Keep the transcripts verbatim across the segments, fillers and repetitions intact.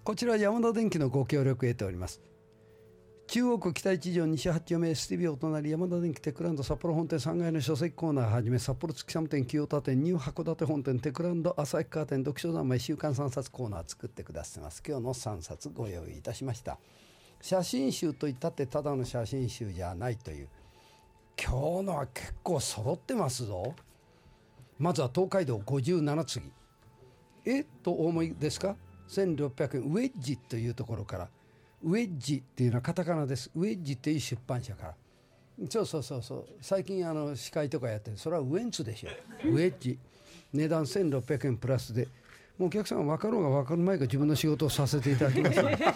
こちら山田電機のご協力を得ております。中央区北一条西はち丁目 エスティービー お隣山田電機テクランド札幌本店さんがいの書籍コーナーはじめ札幌月寒店清田店ニュー函館本店テクランド旭川店読書三昧週刊さんさつコーナー作ってくださいます。今日のさんさつご用意いたしました。写真集といったってただの写真集じゃないという。今日のは結構揃ってますぞ。まずは東海道ごじゅうなな次えとお思いですか。せんろっぴゃくえんウェッジというところから、ウェッジっていうのはカタカナです。ウェッジっていう出版社から、そうそうそうそう、最近あの司会とかやってる、それはウエンツでしょ。ウェッジ値段せんろっぴゃくえんプラスで、もうお客さん分かろうが分かる前から自分の仕事をさせていただきます、ね、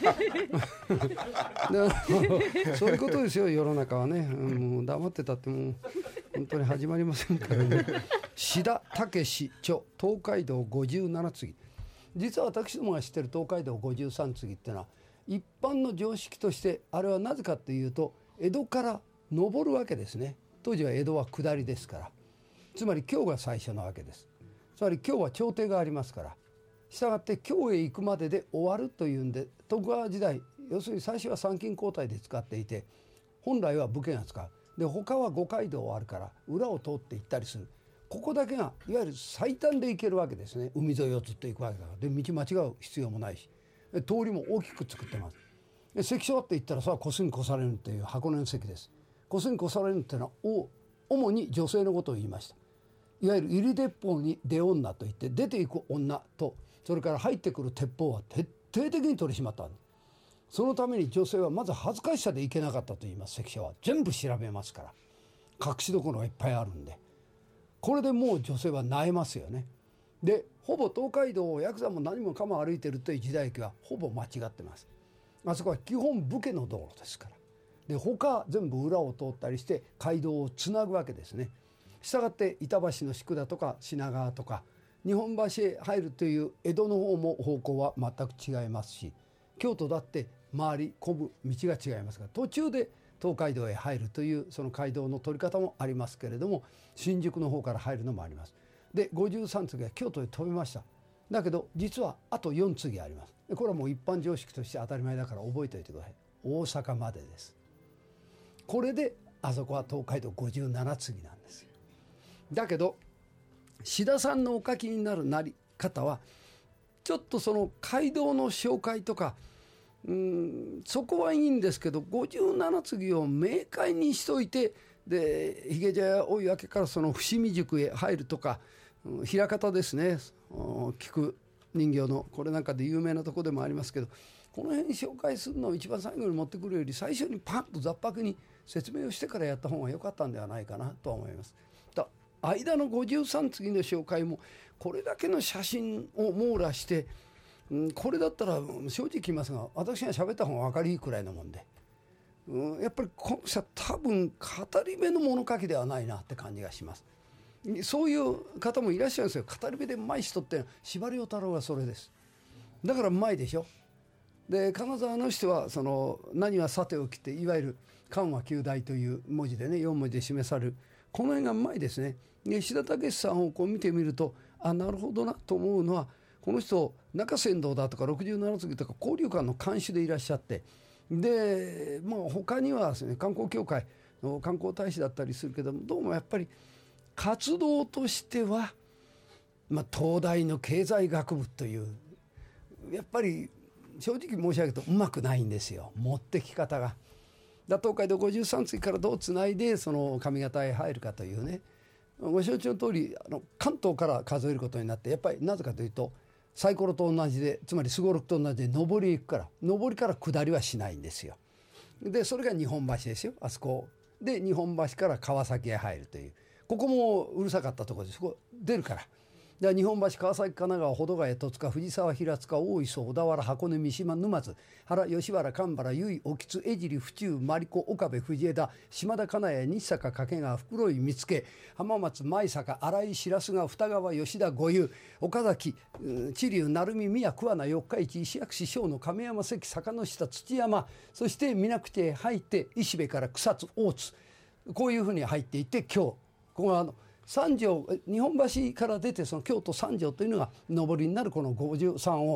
そういうことですよ世の中はね、うん、もう黙ってたってもう本当に始まりませんからね。志田武著東海道ごじゅうなな次、実は私どもが知ってる東海道ごじゅうさん次っていうのは一般の常識として、あれはなぜかというと江戸から上るわけですね。当時は江戸は下りですから、つまり京が最初なわけです。つまり京は朝廷がありますから、したがって京へ行くまでで終わるというんで、徳川時代要するに最初は参勤交代で使っていて、本来は武家が使う。で他は五街道あるから裏を通って行ったりする。ここだけがいわゆる最短で行けるわけですね。海沿いをずっと行くわけだから。で道間違う必要もないし、通りも大きく作ってます。で関所って言ったらさ、越すに越されるっていう箱根の関です。越すに越されるっていうのは主に女性のことを言いました。いわゆる入り鉄砲に出女といって、出ていく女とそれから入ってくる鉄砲は徹底的に取り締まったんです。そのために女性はまず恥ずかしさで行けなかったと言います。関所は全部調べますから、隠しどころがいっぱいあるんで、これでもう女性は萎えますよね。でほぼ東海道をヤクザも何もかも歩いてるという時代劇はほぼ間違ってます。あそこは基本武家の道路ですから。で他全部裏を通ったりして街道をつなぐわけですね。したがって板橋の宿田とか品川とか日本橋へ入るという江戸の方も方向は全く違いますし、京都だって回り込む道が違いますが、途中で東海道へ入るというその街道の取り方もありますけれども、新宿の方から入るのもあります。でごじゅうさん次は京都へ飛びました。だけど実はあとよん次あります。これはもう一般常識として当たり前だから覚えておいてください。大阪までです。これであそこは東海道ごじゅうなな次なんですよ。だけど志田さんのお書きになるなり方はちょっとその街道の紹介とか、うーんそこはいいんですけど、ごじゅうなな次を明快にしといて、でひげ茶屋追分からその伏見宿へ入るとか、枚方ですね、菊人形のこれなんかで有名なとこでもありますけど、この辺紹介するのを一番最後に持ってくるより最初にパンと雑白に説明をしてからやった方が良かったんではないかなとは思います。だ間のごじゅうさん次の紹介もこれだけの写真を網羅して、うん、これだったら正直言いますが私が喋った方が分かりいいくらいのもんで、うん、やっぱりこの人は多分語り部の物書きではないなって感じがします。そういう方もいらっしゃるんですよ。語り部でうまい人って司馬遼太郎がそれです。だからうまいでしょ。で金沢の人はその何はさておきって、いわゆる漢和九代という文字でねよん文字で示されるこの辺がうまいですね。で志田武さんをこう見てみると、あなるほどなと思うのは、この人中山道だとかろくじゅうなな次とか交流館の館主でいらっしゃって、で、まあ、他にはですね観光協会の観光大使だったりするけども、どうもやっぱり活動としては、まあ、東大の経済学部というやっぱり正直申し上げるとうまくないんですよ、持ってき方が。だ東海道ごじゅうさん次からどうつないでその上方へ入るかというね、ご承知の通りあの関東から数えることになって、やっぱりなぜかというとサイコロと同じで、つまりすごろくと同じで上りへ行くから、上りから下りはしないんですよ。でそれが日本橋ですよ。あそこで日本橋から川崎へ入るという、ここもうるさかったところです。ここ出るから、で日本橋、川崎、神奈川、保土ヶ谷、戸塚、藤沢、平塚、大磯、小田原、箱根、三島、沼津、原、吉原、神原、由比、興津、江尻、府中、真理子、岡部、藤枝、島田、金谷、西坂、掛川、袋井、見附、浜松、舞坂、新井、白洲川、二川、吉田、五湯、岡崎、知立、鳴海、宮、桑名、四日市、石垣市、小野、亀山関、坂の下、土山、そして水口へ入って石部から草津、大津、こういうふうに入っていって、今日ここはあの三条、日本橋から出てその京都三条というのが上りになるこのごじゅうさんを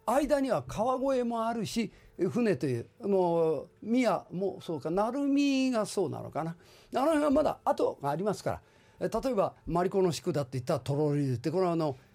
間には川越もあるし船というもう宮もそうか鳴海がそうなのかな、あの辺はまだ後がありますから、例えばマリコの宿だって言ったらトロリルって、これはあの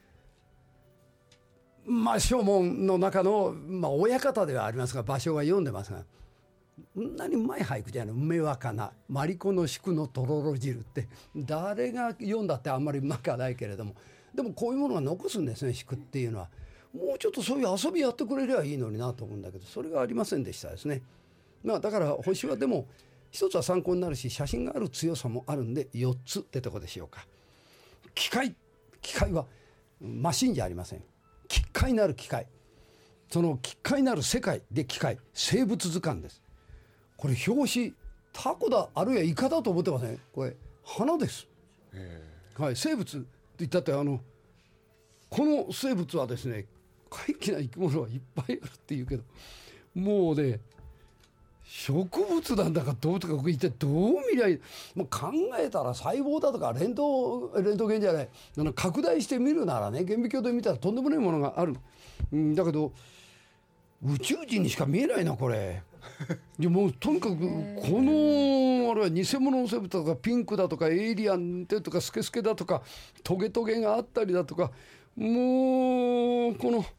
まあ正門の中の、まあ、親方ではありますが場所が読んでますが、そんなにうまい俳句じゃない。梅若菜マリコの宿のとろろ汁って誰が読んだってあんまりうまくはないけれども、でもこういうものが残すんですね、宿っていうのは。もうちょっとそういう遊びやってくれりゃいいのになと思うんだけど、それがありませんでしたですね。まあだから星はでも一つは参考になるし、写真がある強さもあるんでよっつってとこでしょうか。機械機械はマシンじゃありません。奇怪なる機械、その奇怪なる世界で機械、生物図鑑です。これ表紙タコだあるいはイカだと思ってません？これ花です。はい、生物って言ったってあのこの生物はですね、怪奇な生き物はいっぱいあるっていうけど、もうね植物なんだかどうとか一体どう見りゃいい、もう考えたら細胞だとかレントレントゲンじゃない、あの拡大して見るならね、顕微鏡で見たらとんでもないものがある、うん、だけど宇宙人にしか見えないなこれ。いやもうとにかくこのあれは偽物の生物とかピンクだとかエイリアンでとかスケスケだとかトゲトゲがあったりだとか、もうこの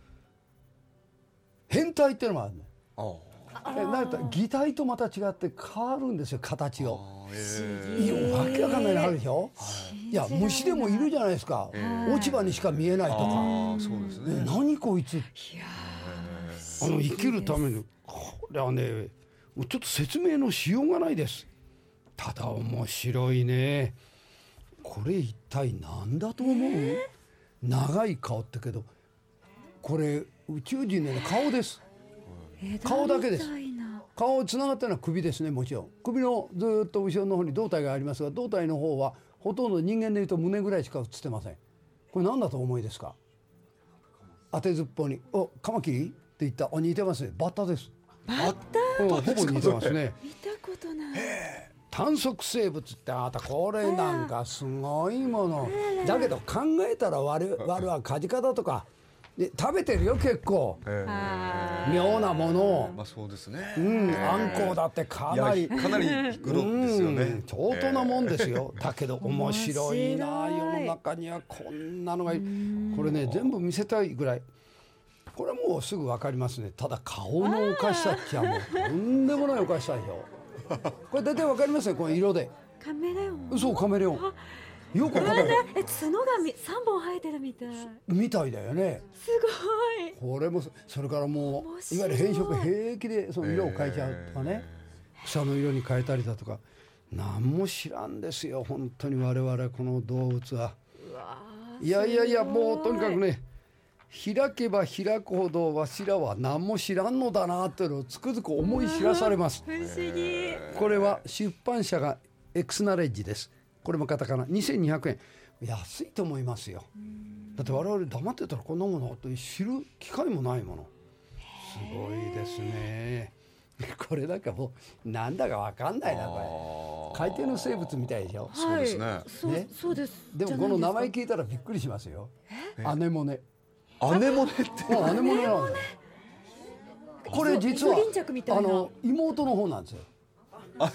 変態っていうのもあるね。あえなんか擬態とまた違って変わるんですよ、形を。いやわけわかんないのあるでしょ。いや虫でもいるじゃないですか、落ち葉にしか見えないとか。そうですね、何こいつ、あの生きるためにこれはねもうちょっと説明のしようがないです。ただ面白いね。これ一体何だと思う？長い顔ってけどこれ宇宙人の顔です。顔だけです。顔つながったのは首ですね。もちろん首のずっと後ろの方に胴体がありますが、胴体の方はほとんど人間でいうと胸ぐらいしか映ってません。これ何だと思いですか？当てずっぽにおカマキリって言った。あ似てますね。バッタです。 バッタ、 うん、ほぼ似てますね。 見たことない。 単足生物ってあなたこれなんかすごいものだけど、考えたら我々はカジカだとかで食べてるよ結構妙なものを。 まあそうですね。 うん、あんこうだってかなりかなり黒ですよね。 相当なもんですよ。だけど面白いな、世の中にはこんなのがいる。これね全部見せたいぐらい。これもうすぐ分かりますね。ただ顔のおかしさっちゃもうとんでもないおかしさでしょ。これ大体分かりますね、この色で。 カメレオン。 そうカメレオン。よく分かる。 え角がさんぼん生えてるみたい。 みたいだよね。 すごい。 これもそれからもういわゆる変色平気でその色を変えちゃうとかね、草の色に変えたりだとか何も知らんですよ本当に我々この動物は。いやいやいやもうとにかくね、開けば開くほどわしらは何も知らんのだなというのをつくづく思い知らされます。 不思議。 これは出版社がエクスナレッジです。これもカタカナにせんにひゃくえん、安いと思いますよ。だって我々黙ってたらこんなものって知る機会もないもの。すごいですね。これなんかもうなんだか分かんないなこれ。海底の生物みたいでしょ。 そうですね。 そうねそうです。 でもこの名前聞いたらびっくりしますよ。アネモネ。 アネモネってアネモネなんです。これ実はイソギンチャクみたいなあの妹の方なんですよ。で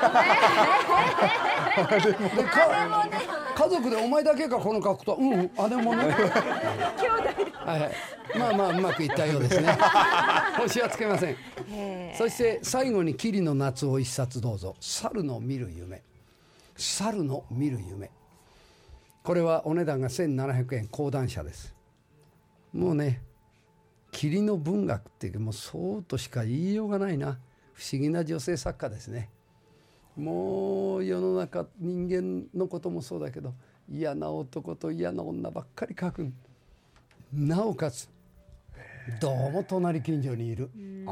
か家族でお前だけかこの格好。うんあでもね兄弟はいはい、まあまあうまくいったようですね。星はつけません。そして最後に桐野夏を一冊どうぞ。猿の見る夢。猿の見る夢、これはお値段がせんななひゃくえん、講談社です。もうね桐野文学っていうもうそうとしか言いようがないな。不思議な女性作家ですね。もう世の中人間のこともそうだけど嫌な男と嫌な女ばっかり書く。なおかつどうも隣近所にいる。あ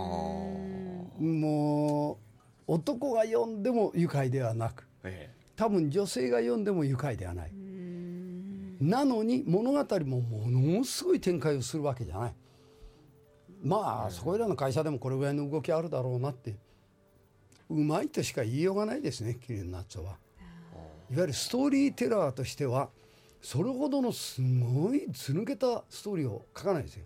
もう男が読んでも愉快ではなく、多分女性が読んでも愉快ではない。なのに物語もものすごい展開をするわけじゃない。まあそこらの会社でもこれぐらいの動きあるだろうなって、うまいとしか言いようがないですね桐野夏夫は。いわゆるストーリーテラーとしてはそれほどのすごいず抜けたストーリーを書かないですよ。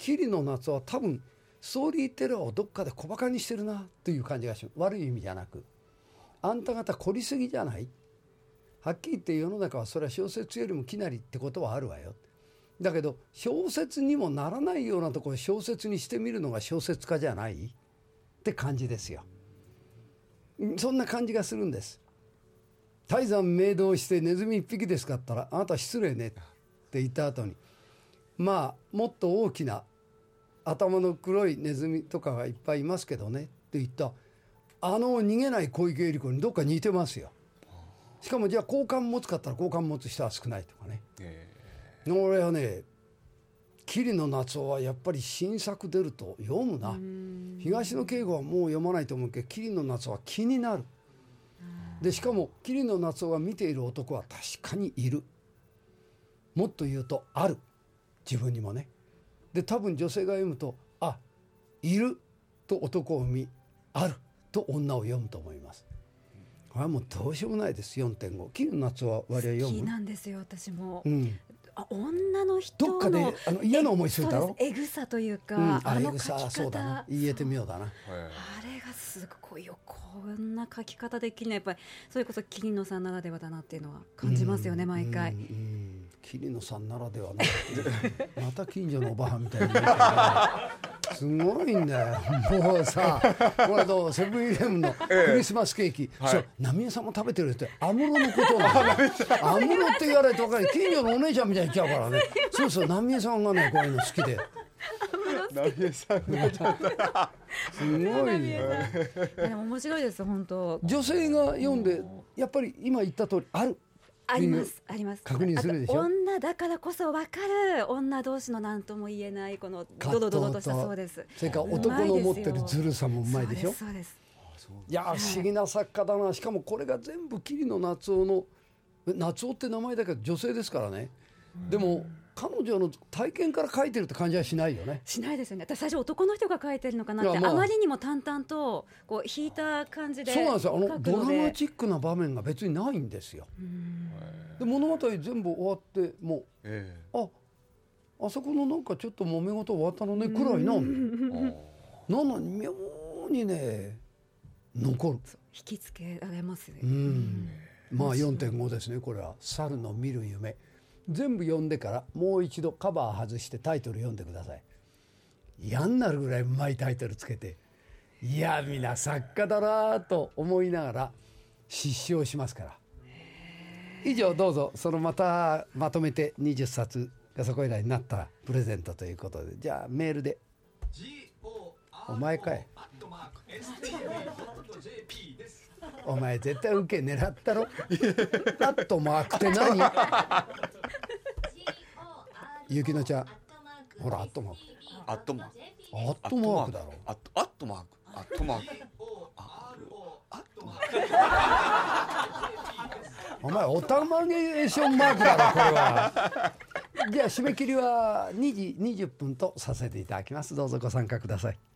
桐の夏は多分ストーリーテラーをどっかで小バカにしてるなという感じがします。悪い意味じゃなく、あんた方凝りすぎじゃない。はっきり言って世の中はそれは小説よりもきなりってことはあるわよ。だけど小説にもならないようなところを小説にしてみるのが小説家じゃないって感じですよ。そんな感じがするんです。泰山明堂してネズミ一匹ですかったら、あなた失礼ねって言った後に、まあもっと大きな頭の黒いネズミとかがいっぱいいますけどねって言った、あの逃げない小池百合子にどっか似てますよ。しかもじゃあ好感持つかったら好感持つ人は少ないとかね、えー、俺はね桐野夏生はやっぱり新作出ると読むな。東野圭吾はもう読まないと思うけど、桐野夏生は気になる。でしかも桐野夏生が見ている男は確かにいる、もっと言うとある、自分にもね。で多分女性が読むと、あ、いると男を見、あると女を読むと思います。これはもうどうしようもないです。 よんてんご 桐野夏生は割合読む。 好きなんですよ私も、 うん、 あ、女の人のどっかであの嫌な思いするだろ。 えぐさというか、 うん、ああのえぐさ、 書き方、 そうだな、言えてみようだな。 あれがすごいよ、こんな書き方できるのはやっぱりそれこそ桐野さんならではだなっていうのは感じますよね、うん、毎回、うんうん、 桐野さんならではなまた近所のおばはんみたいなすごいんだよ。もうさ、これのセブンイレブンのクリスマスケーキ、ええ、そう浪江さんも食べてるって安室のことなの。安室って言われて分かる。近所のお姉ちゃんみたいに言っちゃうからね。そうそう、浪江さんがねこういうの好きで。 浪江さんがちょっとすごいね。 でも面白いです本当。 女性が読んでやっぱり今言った通りある。 ありますあります。 確認するでしょ。 女だからこそ分かる女同士の何とも言えないこのドドドドとした、そうです。 それから男の持ってるずるさもうまいでしょ。 そうです。 いや不思議な作家だな。しかもこれが全部桐野夏生の、夏生って名前だけど女性ですからね。でも彼女の体験から書いてるって感じはしないよね。 しないですよね。私最初男の人が書いてるのかなって、まあ、あまりにも淡々とこう引いた感じで。 そうなんですよ。あのドラマチックな場面が別にないんですよ。で物語全部終わってもう、えー、ああそこのなんかちょっと揉め事終わったのねくらいななのに妙にね残る。 引きつけられますね。 うんまあ よんてんご ですね。これは猿の見る夢。全部読んでからもう一度カバー外してタイトル読んでください。嫌になるぐらいうまいタイトルつけて、いやみんな作家だなと思いながら失笑しますから。以上どうぞ。そのまたまとめてにじゅっさつがそこいらになったらプレゼントということで、じゃあメールで。お前かい。お前絶対受け狙ったろ。アットマークって何？ゆきのちゃんほらアットマークアットマークアットマークだろ。 アットアットマークアットマークアットマークお前オタマゲーションマークだろこれは。じゃあ締め切りはにじにじゅっぷんとさせていただきます。どうぞご参加ください。